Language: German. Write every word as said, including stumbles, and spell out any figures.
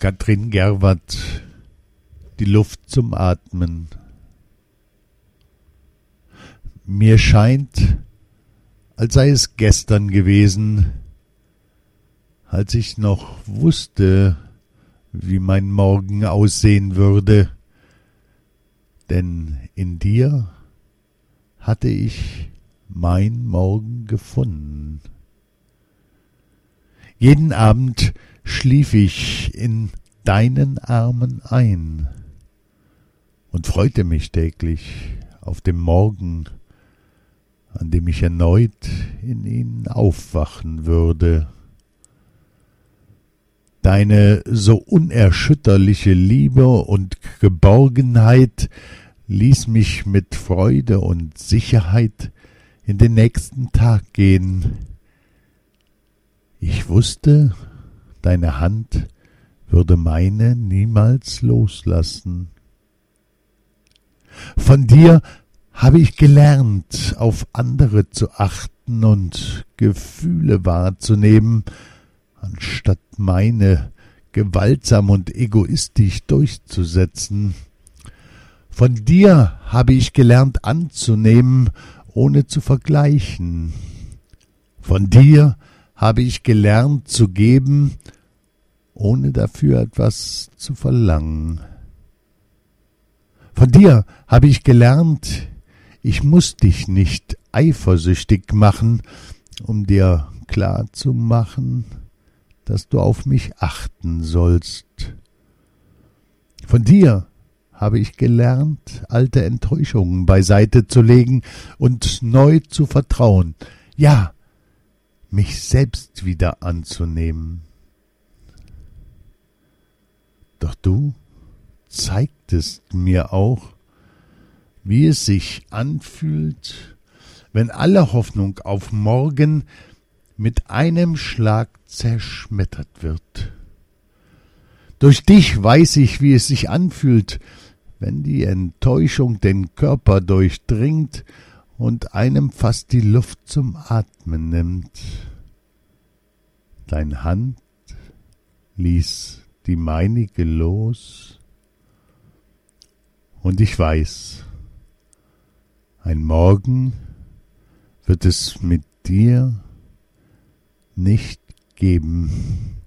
Katrin Gerwart, die Luft zum Atmen. Mir scheint, als sei es gestern gewesen, als ich noch wusste, wie mein Morgen aussehen würde, denn in dir hatte ich mein Morgen gefunden. Jeden Abend schlief ich in deinen Armen ein und freute mich täglich auf den Morgen, an dem ich erneut in ihnen aufwachen würde. Deine so unerschütterliche Liebe und Geborgenheit ließ mich mit Freude und Sicherheit in den nächsten Tag gehen. Ich wusste, deine Hand würde meine niemals loslassen. Von dir habe ich gelernt, auf andere zu achten und Gefühle wahrzunehmen, anstatt meine gewaltsam und egoistisch durchzusetzen. Von dir habe ich gelernt anzunehmen, ohne zu vergleichen. Von dir habe ich gelernt zu geben, ohne dafür etwas zu verlangen. Von dir habe ich gelernt, ich muss dich nicht eifersüchtig machen, um dir klar zu machen, dass du auf mich achten sollst. Von dir habe ich gelernt, alte Enttäuschungen beiseite zu legen und neu zu vertrauen. Ja, mich selbst wieder anzunehmen. Doch du zeigtest mir auch, wie es sich anfühlt, wenn alle Hoffnung auf morgen mit einem Schlag zerschmettert wird. Durch dich weiß ich, wie es sich anfühlt, wenn die Enttäuschung den Körper durchdringt und einem fast die Luft zum Atmen nimmt. Deine Hand ließ die meinige los, und ich weiß, ein Morgen wird es mit dir nicht geben.